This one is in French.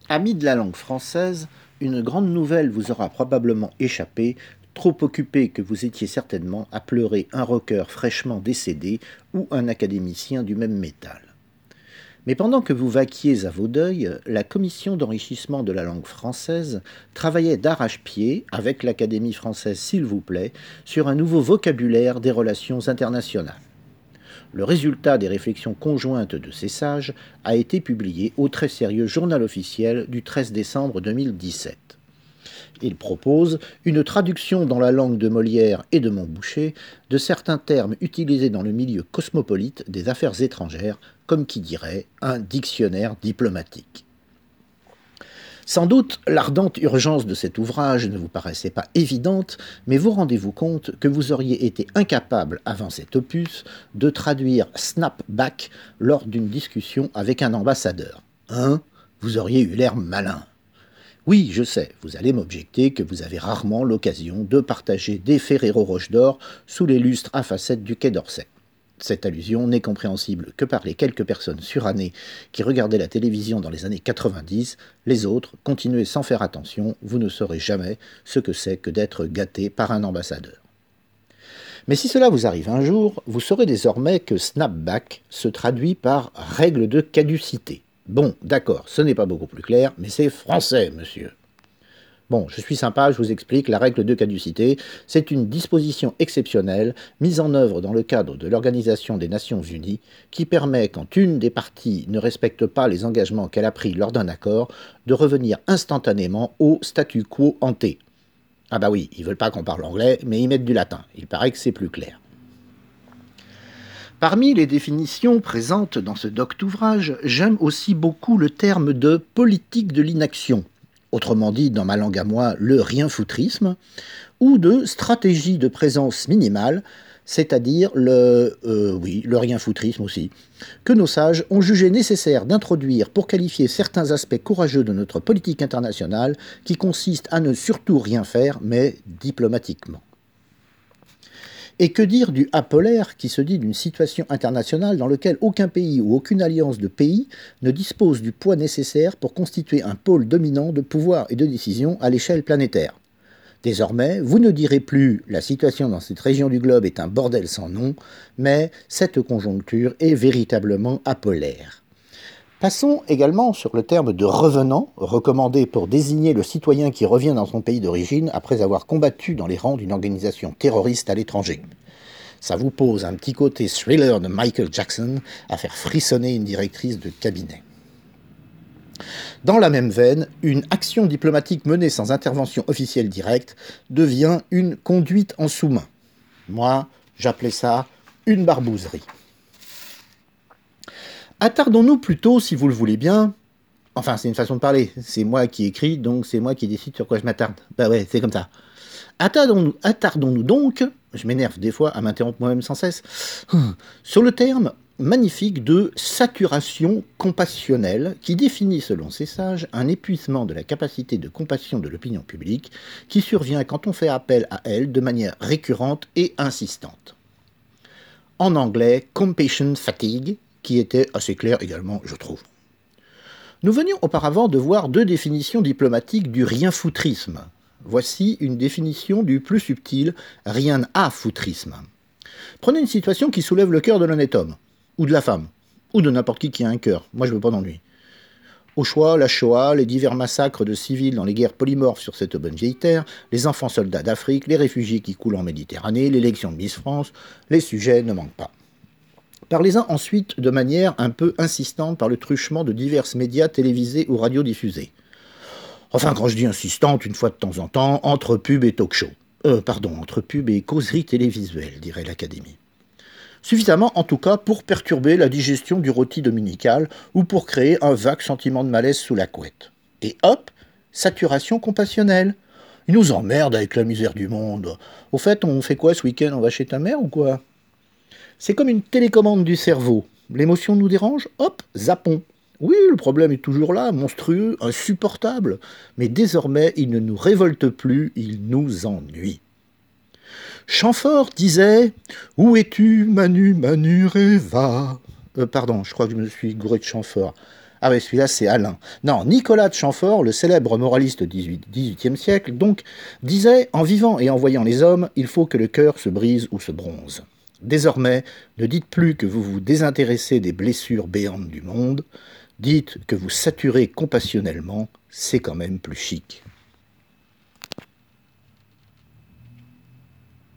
Amis de la langue française, une grande nouvelle vous aura probablement échappé, trop occupé que vous étiez certainement à pleurer un rocker fraîchement décédé ou un académicien du même métal. Mais pendant que vous vaquiez à vos deuils, la commission d'enrichissement de la langue française travaillait d'arrache-pied, avec l'Académie française s'il vous plaît, sur un nouveau vocabulaire des relations internationales. Le résultat des réflexions conjointes de ces sages a été publié au très sérieux Journal officiel du 13 décembre 2017. Il propose une traduction dans la langue de Molière et de Montboucher de certains termes utilisés dans le milieu cosmopolite des affaires étrangères, comme qui dirait un dictionnaire diplomatique. Sans doute, l'ardente urgence de cet ouvrage ne vous paraissait pas évidente, mais vous rendez-vous compte que vous auriez été incapable, avant cet opus, de traduire snapback lors d'une discussion avec un ambassadeur. Hein ? Vous auriez eu l'air malin. Oui, je sais, vous allez m'objecter que vous avez rarement l'occasion de partager des Ferrero Rocher d'or sous les lustres à facettes du Quai d'Orsay. Cette allusion n'est compréhensible que par les quelques personnes surannées qui regardaient la télévision dans les années 90. Les autres, continuez sans faire attention, vous ne saurez jamais ce que c'est que d'être gâté par un ambassadeur. Mais si cela vous arrive un jour, vous saurez désormais que snapback se traduit par règle de caducité. Bon, d'accord, ce n'est pas beaucoup plus clair, mais c'est français, monsieur. Bon, je suis sympa, je vous explique, la règle de caducité, c'est une disposition exceptionnelle mise en œuvre dans le cadre de l'Organisation des Nations Unies qui permet, quand une des parties ne respecte pas les engagements qu'elle a pris lors d'un accord, de revenir instantanément au statu quo ante. Ah bah oui, ils veulent pas qu'on parle anglais, mais ils mettent du latin, il paraît que c'est plus clair. Parmi les définitions présentes dans ce docte ouvrage, j'aime aussi beaucoup le terme de politique de l'inaction, autrement dit dans ma langue à moi le rien-foutrisme, ou de stratégie de présence minimale, c'est-à-dire le rien-foutrisme aussi, que nos sages ont jugé nécessaire d'introduire pour qualifier certains aspects courageux de notre politique internationale qui consiste à ne surtout rien faire, mais diplomatiquement. Et que dire du apolaire qui se dit d'une situation internationale dans laquelle aucun pays ou aucune alliance de pays ne dispose du poids nécessaire pour constituer un pôle dominant de pouvoir et de décision à l'échelle planétaire. Désormais, vous ne direz plus « la situation dans cette région du globe est un bordel sans nom », mais « cette conjoncture est véritablement apolaire ». Passons également sur le terme de revenant, recommandé pour désigner le citoyen qui revient dans son pays d'origine après avoir combattu dans les rangs d'une organisation terroriste à l'étranger. Ça vous pose un petit côté thriller de Michael Jackson à faire frissonner une directrice de cabinet. Dans la même veine, une action diplomatique menée sans intervention officielle directe devient une conduite en sous-main. Moi, j'appelais ça une barbouzerie. Attardons-nous plutôt, si vous le voulez bien, enfin c'est une façon de parler, c'est moi qui écris, donc c'est moi qui décide sur quoi je m'attarde. Bah ouais, c'est comme ça. Attardons-nous donc, je m'énerve des fois à m'interrompre moi-même sans cesse, sur le terme magnifique de saturation compassionnelle qui définit selon ces sages un épuisement de la capacité de compassion de l'opinion publique qui survient quand on fait appel à elle de manière récurrente et insistante. En anglais, compassion fatigue, qui était assez clair également, je trouve. Nous venions auparavant de voir deux définitions diplomatiques du rien-foutrisme. Voici une définition du plus subtil rien-à-foutrisme. Prenez une situation qui soulève le cœur de l'honnête homme, ou de la femme, ou de n'importe qui a un cœur. Moi, je veux pas d'ennui. Au choix, la Shoah, les divers massacres de civils dans les guerres polymorphes sur cette bonne vieille terre, les enfants soldats d'Afrique, les réfugiés qui coulent en Méditerranée, l'élection de Miss France, les sujets ne manquent pas. Parlez-en ensuite de manière un peu insistante par le truchement de divers médias télévisés ou radiodiffusés. Enfin, quand je dis insistante, une fois de temps en temps, entre pub et talk-show. Entre pub et causerie télévisuelle, dirait l'Académie. Suffisamment, en tout cas, pour perturber la digestion du rôti dominical ou pour créer un vague sentiment de malaise sous la couette. Et hop, saturation compassionnelle. Ils nous emmerdent avec la misère du monde. Au fait, on fait quoi ce week-end? On va chez ta mère ou quoi? C'est comme une télécommande du cerveau. L'émotion nous dérange? Hop, zappons. Oui, le problème est toujours là, monstrueux, insupportable. Mais désormais, il ne nous révolte plus, il nous ennuie. Chamfort disait « Où es-tu, Manu, Manu Reva ?» je crois que je me suis gouré de Chamfort. Ah ouais, celui-là, c'est Alain. Non, Nicolas de Chamfort, le célèbre moraliste du XVIIIe siècle, donc, disait « En vivant et en voyant les hommes, il faut que le cœur se brise ou se bronze. Désormais, ne dites plus que vous vous désintéressez des blessures béantes du monde, dites que vous saturez compassionnellement, c'est quand même plus chic. »